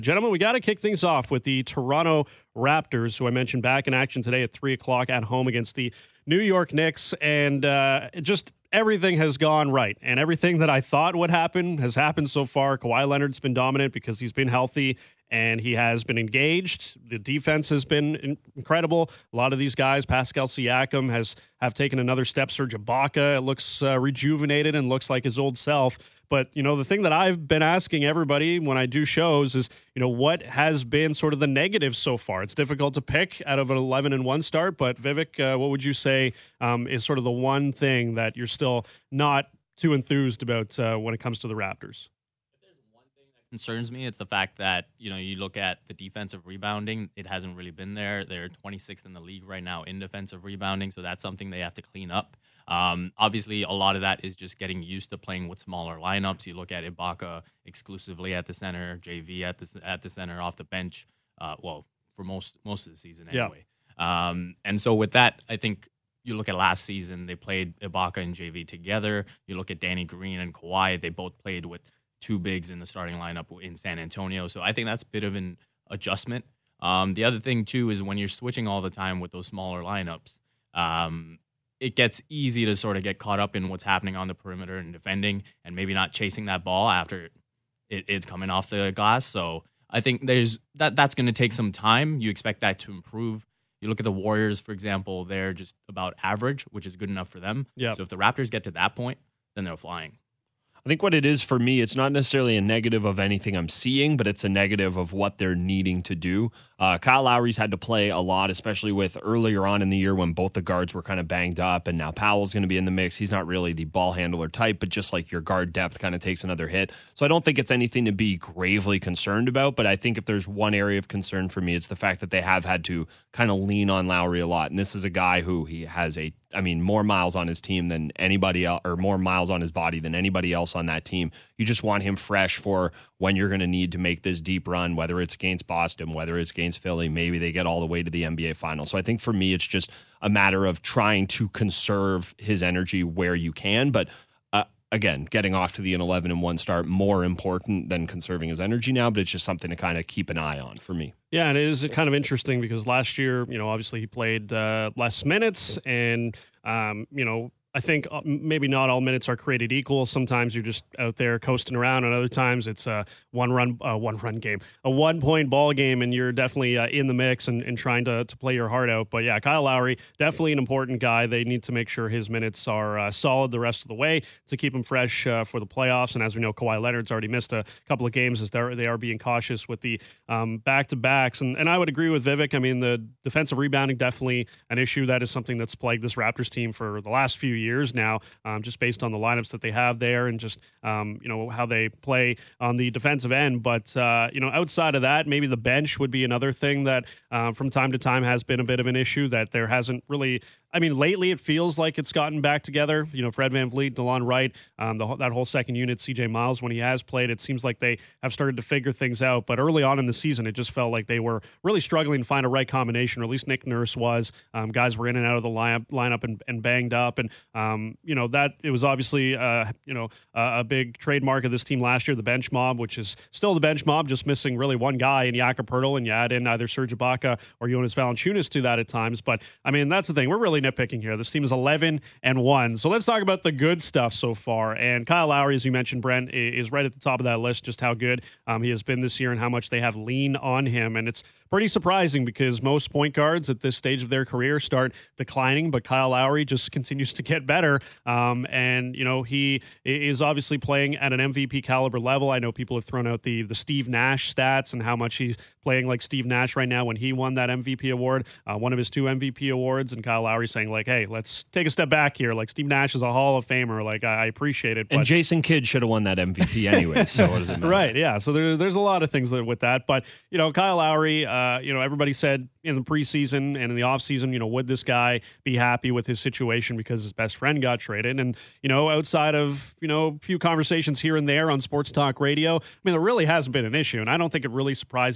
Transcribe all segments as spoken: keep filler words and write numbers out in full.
Gentlemen, we got to kick things off with the Toronto Raptors, who I mentioned back in action today at three o'clock at home against the New York Knicks. And uh, just everything has gone right. And everything that I thought would happen has happened so far. Kawhi Leonard's been dominant because he's been healthy and he has been engaged. The defense has been in- incredible. A lot of these guys, Pascal Siakam, has have taken another step. Serge Ibaka, it looks uh, rejuvenated and looks like his old self. But, you know, the thing that I've been asking everybody when I do shows is, you know, what has been sort of the negative so far? It's difficult to pick out of an eleven and one start, but Vivek, uh, what would you say um, is sort of the one thing that you're still not too enthused about uh, when it comes to the Raptors? If there's one thing that concerns me, it's the fact that, you know, you look at the defensive rebounding, it hasn't really been there. They're twenty-sixth in the league right now in defensive rebounding, so that's something they have to clean up. Um, obviously, a lot of that is just getting used to playing with smaller lineups. You look at Ibaka exclusively at the center, J V at the at the center off the bench. Uh, well, for most most of the season anyway. Yeah. Um, and so with that, I think you look at last season, they played Ibaka and J V together. You look at Danny Green and Kawhi; they both played with two bigs in the starting lineup in San Antonio. So I think that's a bit of an adjustment. Um, the other thing too is when you're switching all the time with those smaller lineups. Um, it gets easy to sort of get caught up in what's happening on the perimeter and defending and maybe not chasing that ball after it, it's coming off the glass. So I think there's that that's going to take some time. You expect that to improve. You look at the Warriors, for example, they're just about average, which is good enough for them. Yep. So if the Raptors get to that point, then they're flying. I think what it is for me, it's not necessarily a negative of anything I'm seeing, but it's a negative of what they're needing to do. Uh, Kyle Lowry's had to play a lot, especially with earlier on in the year when both the guards were kind of banged up, and now Powell's going to be in the mix. He's not really the ball handler type, but just like your guard depth kind of takes another hit. So I don't think it's anything to be gravely concerned about, but I think if there's one area of concern for me, it's the fact that they have had to kind of lean on Lowry a lot. And this is a guy who he has a I mean, more miles on his team than anybody else, or more miles on his body than anybody else on that team. You just want him fresh for when you're going to need to make this deep run, whether it's against Boston, whether it's against Philly, maybe they get all the way to the N B A final. So I think for me, it's just a matter of trying to conserve his energy where you can. But uh, again, getting off to the an eleven and one start, more important than conserving his energy now, but it's just something to kind of keep an eye on for me. Yeah, and it is kind of interesting because last year, you know, obviously he played uh, less minutes and, um, you know, I think maybe not all minutes are created equal. Sometimes you're just out there coasting around, and other times it's a one-run uh, one-run game, a one-point ball game, and you're definitely uh, in the mix and, and trying to, to play your heart out. But, yeah, Kyle Lowry, definitely an important guy. They need to make sure his minutes are uh, solid the rest of the way to keep him fresh uh, for the playoffs. And as we know, Kawhi Leonard's already missed a couple of games as they're, they are being cautious with the um, back-to-backs. And, and I would agree with Vivek. I mean, the defensive rebounding, definitely an issue. That is something that's plagued this Raptors team for the last few years. years now, um, just based on the lineups that they have there and just, um, you know, how they play on the defensive end. But, uh, you know, outside of that, maybe the bench would be another thing that uh, from time to time has been a bit of an issue that there hasn't really, I mean, lately it feels like it's gotten back together. You know, Fred VanVleet, DeLon Wright, um, the, that whole second unit, C J Miles, when he has played, it seems like they have started to figure things out. But early on in the season, it just felt like they were really struggling to find a right combination, or at least Nick Nurse was. Um, guys were in and out of the lineup, lineup and, and banged up. And, um, you know, that it was obviously, uh, you know, uh, a big trademark of this team last year, the bench mob, which is still the bench mob, just missing really one guy in Jakob Poeltl, and you add in either Serge Ibaka or Jonas Valanciunas to that at times. But, I mean, that's the thing. We're really nitpicking here. This team is eleven and one. So let's talk about the good stuff so far. And Kyle Lowry, as you mentioned, Brent, is right at the top of that list, just how good um, he has been this year and how much they have leaned on him. And it's pretty surprising because most point guards at this stage of their career start declining, but Kyle Lowry just continues to get better. Um, and, you know, he is obviously playing at an M V P caliber level. I know people have thrown out the, the Steve Nash stats and how much he's playing like Steve Nash right now when he won that M V P award, uh, one of his two M V P awards, and Kyle Lowry saying like, hey, let's take a step back here. Like, Steve Nash is a Hall of Famer. Like, I, I appreciate it. But and Jason Kidd should have won that M V P anyway, so what does it matter? Right, yeah. So there, there's a lot of things that, with that. But, you know, Kyle Lowry, uh, you know, everybody said in the preseason and in the offseason, you know, would this guy be happy with his situation because his best friend got traded? And, you know, outside of, you know, a few conversations here and there on Sports Talk Radio, I mean, there really hasn't been an issue. And I don't think it really surprises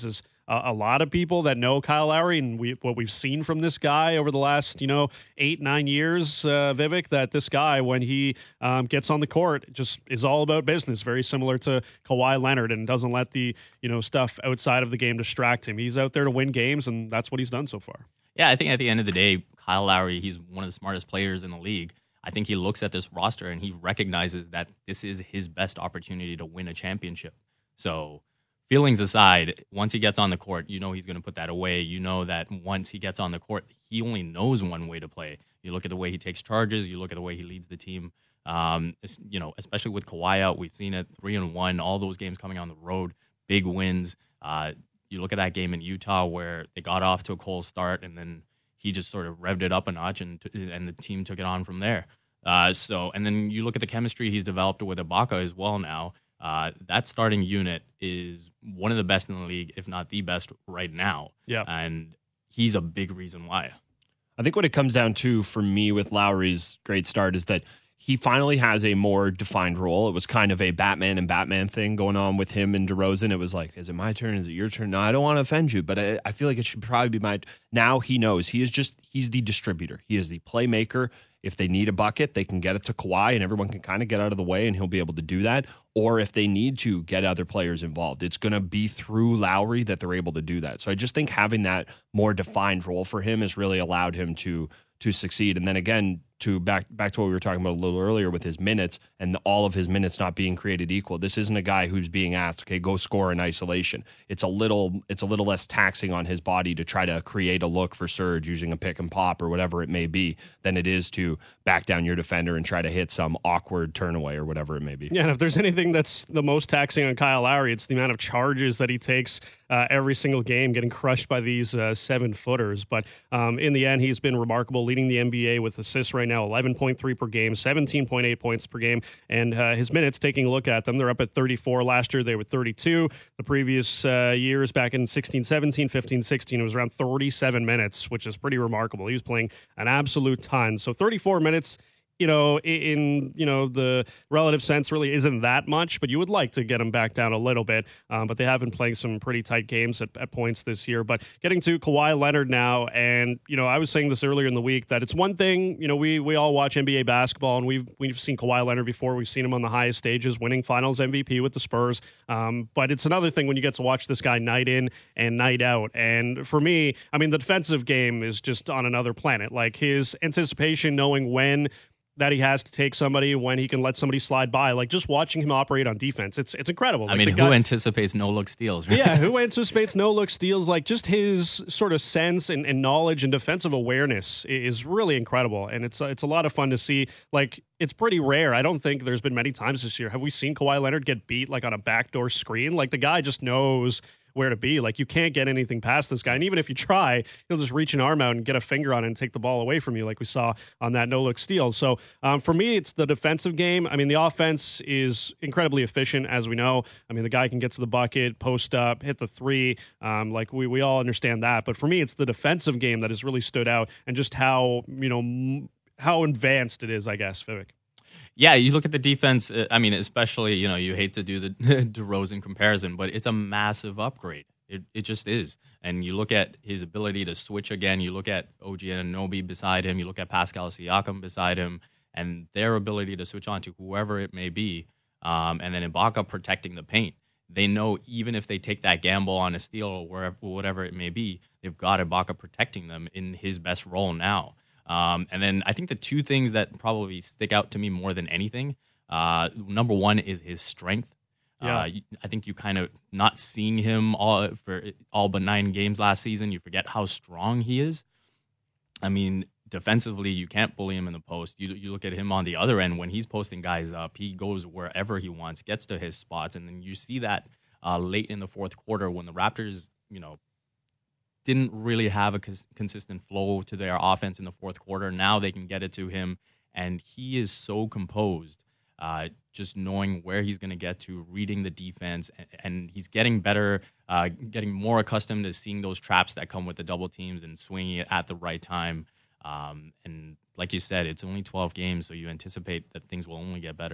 uh, a lot of people that know Kyle Lowry and we, what we've seen from this guy over the last, you know, eight, nine years, uh, Vivek, that this guy, when he um, gets on the court, just is all about business, very similar to Kawhi Leonard, and doesn't let the, you know, stuff outside of the game distract him. He's out there to win games, and that's what he's done so far. Yeah, I think at the end of the day, Kyle Lowry, he's one of the smartest players in the league. I think he looks at this roster and he recognizes that this is his best opportunity to win a championship. So feelings aside, once he gets on the court, you know he's going to put that away. You know that once he gets on the court, he only knows one way to play. You look at the way he takes charges. You look at the way he leads the team. Um, you know, especially with Kawhi out, we've seen it three and one. All those games coming on the road, big wins. Uh, you look at that game in Utah where they got off to a cold start, and then he just sort of revved it up a notch, and and the team took it on from there. Uh, so, and then you look at the chemistry he's developed with Ibaka as well now. Uh, that starting unit is one of the best in the league, if not the best right now. Yeah. And he's a big reason why. I think what it comes down to for me with Lowry's great start is that he finally has a more defined role. It was kind of a Batman and Batman thing going on with him and DeRozan. It was like, is it my turn? Is it your turn? No, I don't want to offend you, but I, I feel like it should probably be my. Now he knows. He is just, he's the distributor. He is the playmaker. If they need a bucket, they can get it to Kawhi and everyone can kind of get out of the way and he'll be able to do that. Or if they need to get other players involved, it's going to be through Lowry that they're able to do that. So I just think having that more defined role for him has really allowed him to to succeed. And then again, to back back to what we were talking about a little earlier with his minutes and all of his minutes not being created equal. This isn't a guy who's being asked, okay, go score in isolation. It's a little it's a little less taxing on his body to try to create a look for Serge using a pick and pop or whatever it may be than it is to back down your defender and try to hit some awkward turn away or whatever it may be. Yeah, and if there's anything that's the most taxing on Kyle Lowry, it's the amount of charges that he takes uh, every single game, getting crushed by these uh, seven footers. But um, in the end, he's been remarkable, leading the N B A with assists right now, eleven point three per game, seventeen point eight points per game. And uh, his minutes, taking a look at them, they're up at thirty-four. Last year, they were thirty-two. The previous uh, years, back in sixteen seventeen, fifteen sixteen, it was around thirty-seven minutes, which is pretty remarkable. He was playing an absolute ton. So thirty-four minutes, you know, in, you know, the relative sense really isn't that much, but you would like to get them back down a little bit. Um, but they have been playing some pretty tight games at, at points this year. But getting to Kawhi Leonard now, and, you know, I was saying this earlier in the week that it's one thing, you know, we we all watch N B A basketball, and we've we've seen Kawhi Leonard before. We've seen him on the highest stages, winning Finals M V P with the Spurs. Um, but it's another thing when you get to watch this guy night in and night out. And for me, I mean, the defensive game is just on another planet. Like his anticipation, knowing when that he has to take somebody, when he can let somebody slide by. Like, just watching him operate on defense, it's it's incredible. Like, I mean, who guy, anticipates no-look steals? Right? Yeah, who anticipates no-look steals? Like, just his sort of sense and, and knowledge and defensive awareness is really incredible, and it's it's a lot of fun to see. Like, it's pretty rare. I don't think there's been many times this year. Have we seen Kawhi Leonard get beat, like, on a backdoor screen? Like, the guy just knows where to be. Like, you can't get anything past this guy. And even if you try, he'll just reach an arm out and get a finger on it and take the ball away from you, like we saw on that no-look steal. So um, for me, it's the defensive game. I mean, the offense is incredibly efficient, as we know. I mean, the guy can get to the bucket, post up, hit the three. Um, like, we, we all understand that. But for me, it's the defensive game that has really stood out, and just how, you know, m- how advanced it is, I guess, Vivek. Yeah, you look at the defense. I mean, especially, you know, you hate to do the DeRozan comparison, but it's a massive upgrade. It it just is. And you look at his ability to switch again. You look at O G Anunoby beside him. You look at Pascal Siakam beside him, and their ability to switch on to whoever it may be. Um, and then Ibaka protecting the paint. They know even if they take that gamble on a steal or wherever, whatever it may be, they've got Ibaka protecting them in his best role now. Um, and then I think the two things that probably stick out to me more than anything, uh, number one is his strength. Yeah. Uh, I think you kind of not seeing him all for all but nine games last season, you forget how strong he is. I mean, defensively, you can't bully him in the post. You you look at him on the other end when he's posting guys up, he goes wherever he wants, gets to his spots, and then you see that uh, late in the fourth quarter when the Raptors, you know, didn't really have a cons- consistent flow to their offense in the fourth quarter. Now they can get it to him, and he is so composed, uh, just knowing where he's going to get to, reading the defense, and, and he's getting better, uh, getting more accustomed to seeing those traps that come with the double teams and swinging it at the right time. Um, and like you said, it's only twelve games, so you anticipate that things will only get better.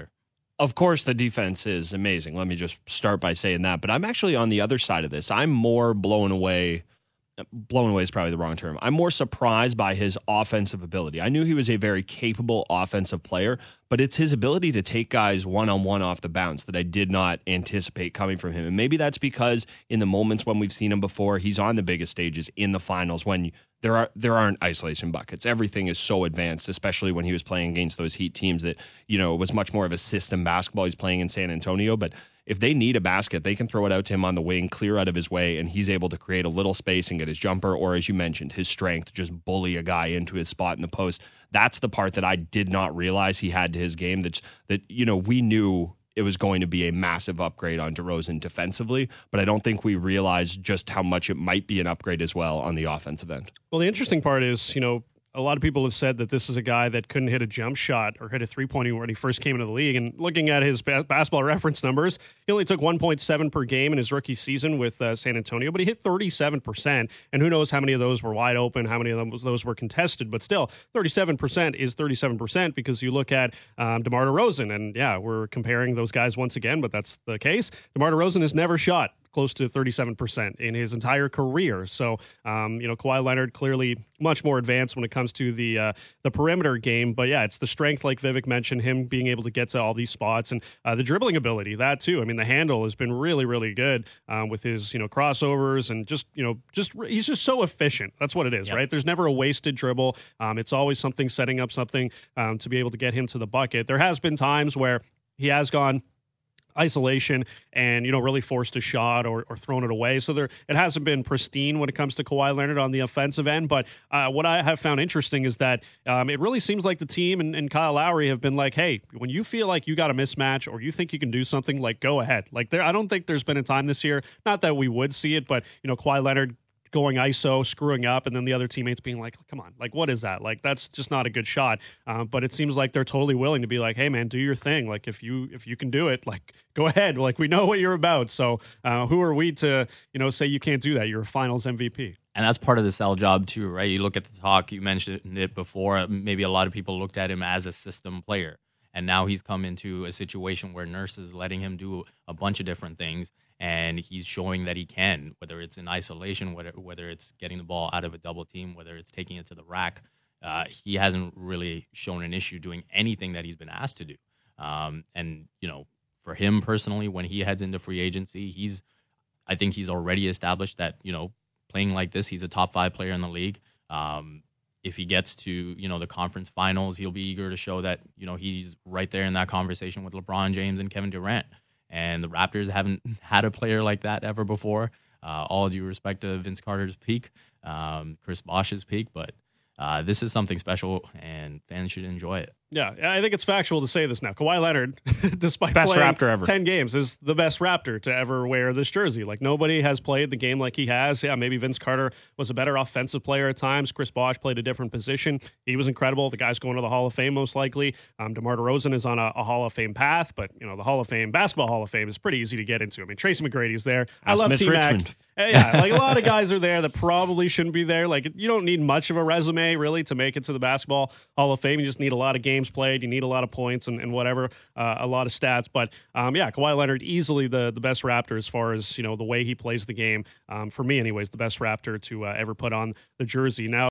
Of course, the defense is amazing. Let me just start by saying that. But I'm actually on the other side of this. I'm more blown away. Blown away is probably the wrong term. I'm more surprised by his offensive ability. I knew he was a very capable offensive player, but it's his ability to take guys one-on-one off the bounce that I did not anticipate coming from him. And maybe that's because in the moments when we've seen him before, he's on the biggest stages in the finals when you, there are there aren't isolation buckets. Everything is so advanced, especially when he was playing against those Heat teams that, you know, it was much more of a system basketball. He's playing in San Antonio, but if they need a basket, they can throw it out to him on the wing, clear out of his way, and he's able to create a little space and get his jumper, or as you mentioned, his strength, just bully a guy into his spot in the post. That's the part that I did not realize he had to his game. That's, that, you know, we knew it was going to be a massive upgrade on DeRozan defensively, but I don't think we realized just how much it might be an upgrade as well on the offensive end. Well, the interesting part is, you know, a lot of people have said that this is a guy that couldn't hit a jump shot or hit a three-pointer when he first came into the league. And looking at his ba- basketball reference numbers, he only took one point seven per game in his rookie season with uh, San Antonio, but he hit thirty-seven percent. And who knows how many of those were wide open, how many of those, those were contested. But still, thirty-seven percent is thirty-seven percent because you look at um, DeMar DeRozan. And, yeah, we're comparing those guys once again, but that's the case. DeMar DeRozan has never shot close to thirty-seven percent in his entire career. So, um, you know, Kawhi Leonard clearly much more advanced when it comes to the uh, the perimeter game. But, yeah, it's the strength, like Vivek mentioned, him being able to get to all these spots, and uh, the dribbling ability, that too. I mean, the handle has been really, really good um, with his, you know, crossovers and just, you know, just he's just so efficient. That's what it is, yep. Right? There's never a wasted dribble. Um, it's always something setting up something um, to be able to get him to the bucket. There has been times where he has gone isolation and, you know, really forced a shot or, or thrown it away. So there, it hasn't been pristine when it comes to Kawhi Leonard on the offensive end. But uh, what I have found interesting is that um, it really seems like the team and, and Kyle Lowry have been like, hey, when you feel like you got a mismatch or you think you can do something, like, go ahead. Like, there, I don't think there's been a time this year, not that we would see it, but, you know, Kawhi Leonard going I S O, screwing up, and then the other teammates being like, come on, like, what is that? Like, that's just not a good shot. Um, but it seems like they're totally willing to be like, hey, man, do your thing. Like, if you if you can do it, like, go ahead. Like, we know what you're about. So uh, who are we to, you know, say you can't do that? You're a finals M V P. And that's part of the Sell job too, right? You look at the talk, you mentioned it before, maybe a lot of people looked at him as a system player. And now he's come into a situation where Nurse is letting him do a bunch of different things, and he's showing that he can, whether it's in isolation, whether, whether it's getting the ball out of a double team, whether it's taking it to the rack. Uh, he hasn't really shown an issue doing anything that he's been asked to do. Um, and, you know, for him personally, when he heads into free agency, he's, I think he's already established that, you know, playing like this, he's a top five player in the league. Um, If he gets to, you know, the conference finals, he'll be eager to show that, you know, he's right there in that conversation with LeBron James and Kevin Durant. And the Raptors haven't had a player like that ever before. Uh, all due respect to Vince Carter's peak, um, Chris Bosh's peak, but uh, this is something special, and fans should enjoy it. Yeah, I think it's factual to say this now. Kawhi Leonard, despite best playing Raptor ever. ten games, is the best Raptor to ever wear this jersey. Like, nobody has played the game like he has. Yeah, maybe Vince Carter was a better offensive player at times. Chris Bosh played a different position. He was incredible. The guy's going to the Hall of Fame most likely. Um, DeMar DeRozan is on a, a Hall of Fame path, but, you know, the Hall of Fame, Basketball Hall of Fame is pretty easy to get into. I mean, Tracy McGrady's there. I Ask love Mitch T-Mac. Richmond. Yeah, like, a lot of guys are there that probably shouldn't be there. Like, you don't need much of a resume, really, to make it to the Basketball Hall of Fame. You just need a lot of games played. You need a lot of points and, and whatever, uh, a lot of stats. But, um, yeah, Kawhi Leonard, easily the, the best Raptor as far as, you know, the way he plays the game. Um, for me, anyways, the best Raptor to uh, ever put on the jersey. Now,